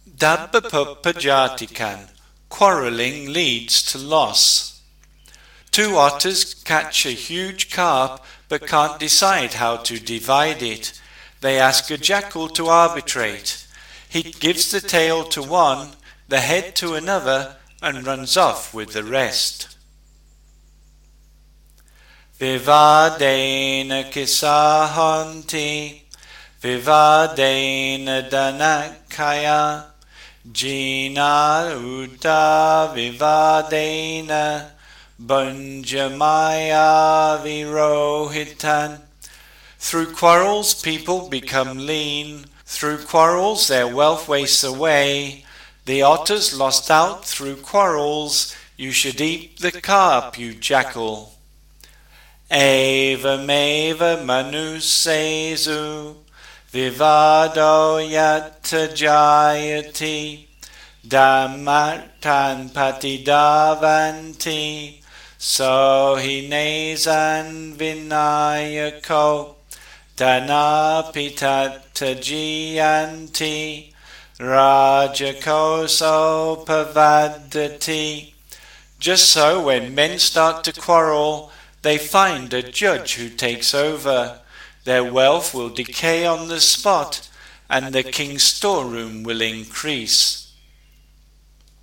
Dabbapupajatikan, quarrelling leads to loss. Two otters catch a huge carp but can't decide how to divide it. They ask a jackal to arbitrate. He gives the tail to one, the head to another, and runs off with the rest. Vivadena kisahanti, vivadena danakaya, jina uta vivadena, bunjamaya virohitan. Through quarrels people become lean, through quarrels their wealth wastes away. The otters lost out through quarrels, you should eat the carp, you jackal. Eva meva manusezu, vivado yatta jayati, dhammatan patidavanti, sohinezan vinayako, dhanapitattajiyanti, rajakoso pavadati. Just so when men start to quarrel, they find a judge who takes over. Their wealth will decay on the spot, and the king's storeroom will increase.